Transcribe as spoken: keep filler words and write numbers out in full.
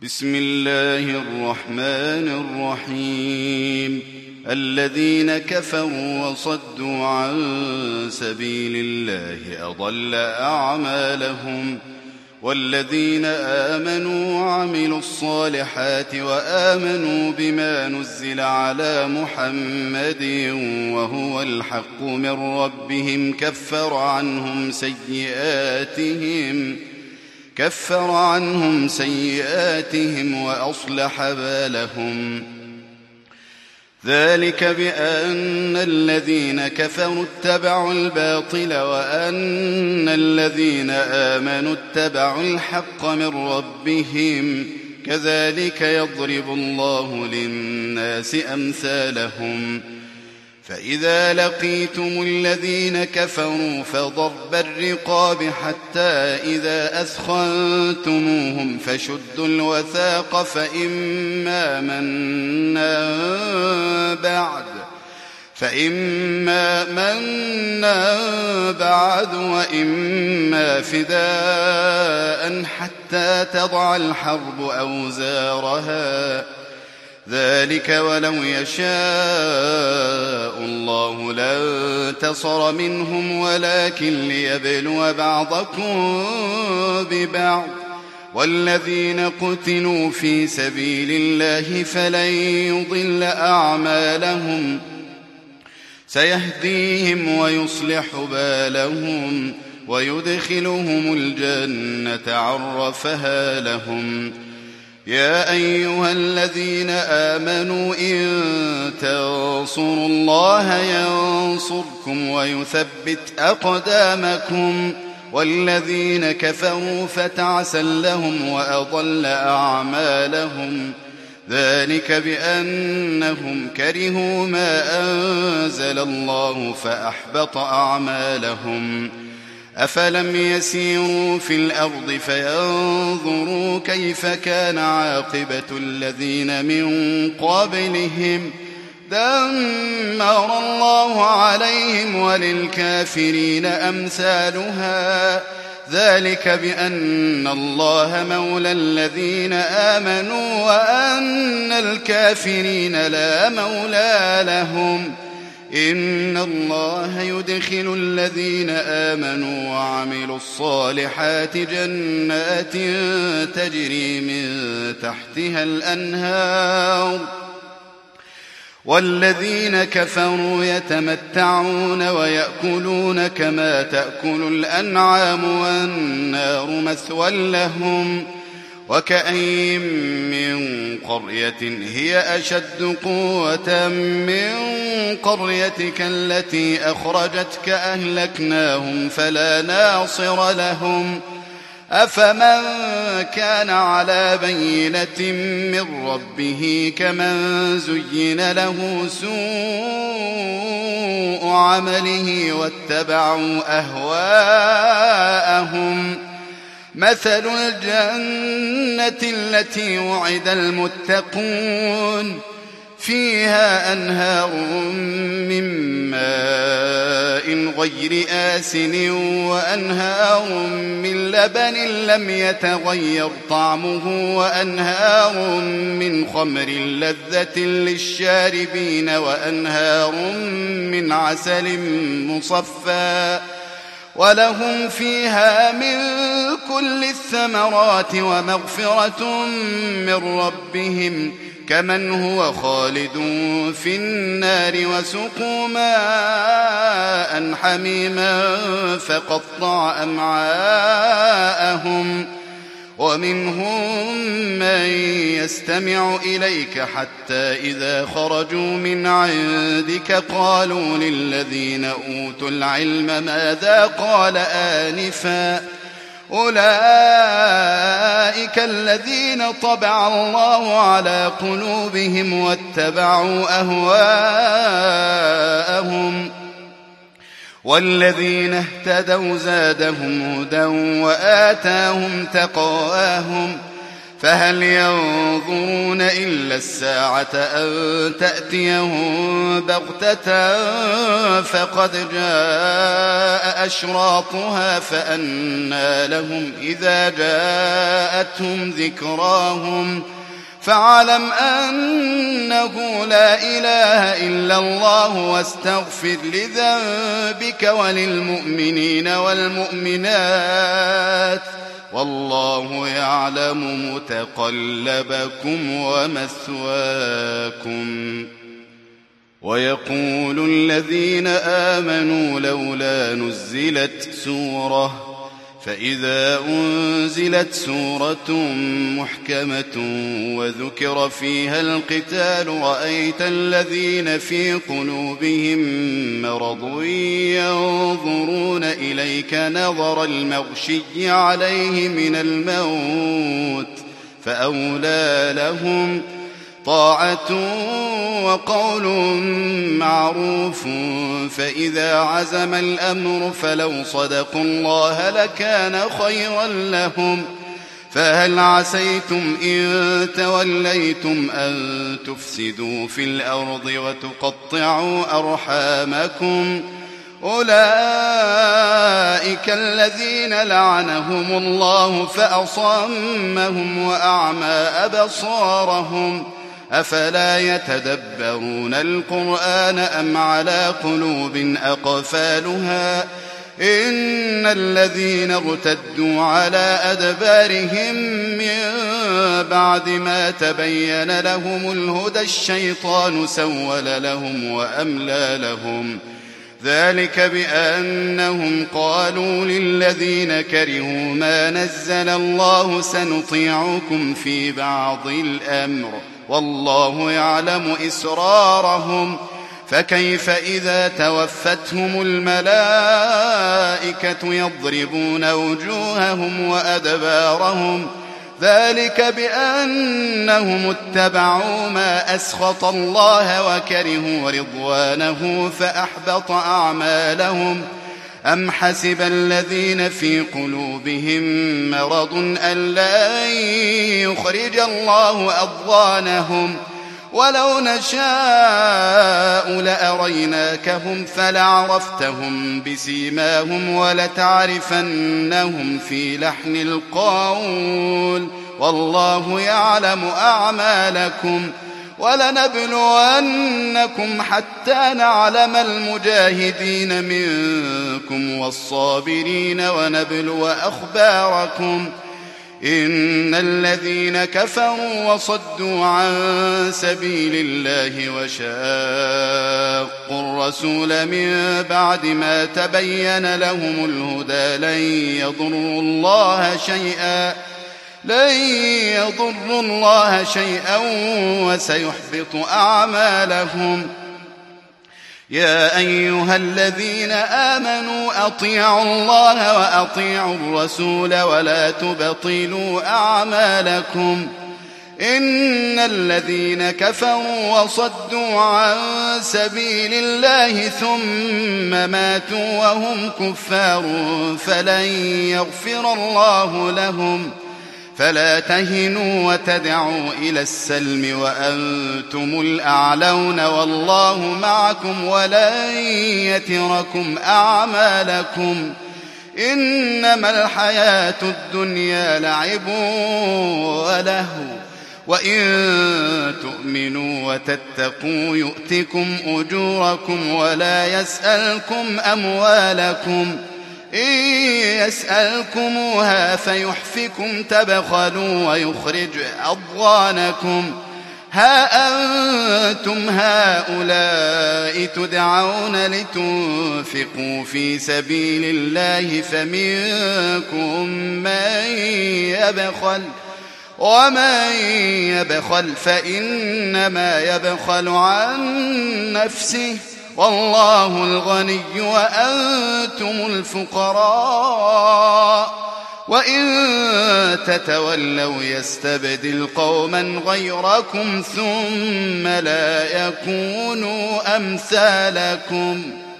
بسم الله الرحمن الرحيم. الذين كفروا وصدوا عن سبيل الله أضل أعمالهم، والذين آمنوا وعملوا الصالحات وآمنوا بما نزل على محمد وهو الحق من ربهم كفر عنهم سيئاتهم كفر عنهم سيئاتهم وأصلح بالهم. ذلك بأن الذين كفروا اتبعوا الباطل وأن الذين آمنوا اتبعوا الحق من ربهم، كذلك يضرب الله للناس أمثالهم. فإذا لقيتم الذين كفروا فضرب الرقاب حتى إذا أثخنتموهم فشدوا الوثاق فإما منا بعد فإما منا بعد وإما فداء حتى تضع الحرب أوزارها. ذلك ولو يشاء الله لانتصر منهم ولكن ليبلو بعضكم ببعض. والذين قتلوا في سبيل الله فلن يضل أعمالهم، سيهديهم ويصلح بالهم ويدخلهم الجنة عرفها لهم. يا أيها الذين آمنوا إن تنصروا الله ينصركم ويثبت أقدامكم. والذين كفروا فتعسا لهم وأضل أعمالهم. ذلك بأنهم كرهوا ما أنزل الله فأحبط أعمالهم. أفلم يسيروا في الأرض فينظروا كيف كان عاقبة الذين من قبلهم، دمر الله عليهم وللكافرين أمثالها. ذلك بأن الله مولى الذين آمنوا وأن الكافرين لا مولى لهم. إن الله يدخل الذين آمنوا وعملوا الصالحات جنات تجري من تحتها الأنهار، والذين كفروا يتمتعون ويأكلون كما تأكل الأنعام والنار مثوى لهم. وكأين من قرية هي أشد قوة من قريتك التي أخرجتك أهلكناهم فلا ناصر لهم. أفمن كان على بينة من ربه كمن زين له سوء عمله واتبعوا أهواءهم. مثل الجنة التي وعد المتقون فيها أنهار من ماء غير آسن وأنهار من لبن لم يتغير طعمه وأنهار من خمر لذة للشاربين وأنهار من عسل مصفى ولهم فيها من كل الثمرات ومغفرة من ربهم كمن هو خالد في النار وسقوا ماء حميما فقطع أمعاءهم. ومنهم من يستمع إليك حتى إذا خرجوا من عندك قالوا للذين أوتوا العلم ماذا قال آنفا. أولئك الذين طبع الله على قلوبهم واتبعوا أهواءهم. والذين اهتدوا زادهم هدى وآتاهم تقواهم. فهل ينظرون إلا الساعة أن تأتيهم بغتة فقد جاء أشراطها فأنى لهم إذا جاءتهم ذكراهم فاعلم أنه لا إله إلا الله واستغفر لذنبك وللمؤمنين والمؤمنات والله يعلم متقلبكم ومثواكم. ويقول الذين آمنوا لولا نزلت سورة فإذا أنزلت سورة محكمة وذكر فيها القتال رأيت الذين في قلوبهم مرض ينظرون إليك نظر المغشي عليه من الموت فأولى لهم طاعة وقول معروف فإذا عزم الأمر فلو صدقوا الله لكان خيرا لهم. فهل عسيتم إن توليتم أن تفسدوا في الأرض وتقطعوا أرحامكم أولئك الذين لعنهم الله فأصمهم وأعمى أبصارهم أفلا يتدبرون القرآن أم على قلوب أقفالها إن الذين ارتدوا على أدبارهم من بعد ما تبين لهم الهدى الشيطان سول لهم وأملى لهم ذلك بأنهم قالوا للذين كرهوا ما نزل الله سنطيعكم في بعض الأمر والله يعلم إسرارهم فكيف إذا توفتهم الملائكة يضربون وجوههم وأدبارهم ذلك بأنهم اتبعوا ما أسخط الله وكرهوا رضوانه فأحبط أعمالهم أم حسب الذين في قلوبهم مرض أن لا يخرج الله أضغانهم ولو نشاء لأريناكهم فلعرفتهم بسيماهم ولتعرفنهم في لحن القول والله يعلم أعمالكم ولنبلونكم حتى نعلم المجاهدين منكم والصابرين ونبلو أخباركم إن الذين كفروا وصدوا عن سبيل الله وشاقوا الرسول من بعد ما تبين لهم الهدى لن يضروا الله شيئا لن يضروا الله شيئا وسيحبط أعمالهم. يا أيها الذين آمنوا أطيعوا الله وأطيعوا الرسول ولا تبطلوا أعمالكم إن الذين كفروا وصدوا عن سبيل الله ثم ماتوا وهم كفار فلن يغفر الله لهم فلا تهنوا وتدعوا إلى السلم وأنتم الأعلون والله معكم ولن يتركم أعمالكم إنما الحياة الدنيا لعب ولهو وإن تؤمنوا وتتقوا يؤتكم أجوركم ولا يسألكم أموالكم إن يسألكموها فيحفكم تبخلوا ويخرج أضغانكم ها أنتم هؤلاء تدعون لتنفقوا في سبيل الله فمنكم من يبخل ومن يبخل فإنما يبخل عن نفسه والله الغني وأنتم الفقراء وإن تتولوا يستبدل قوما غيركم ثم لا يكونوا أمثالكم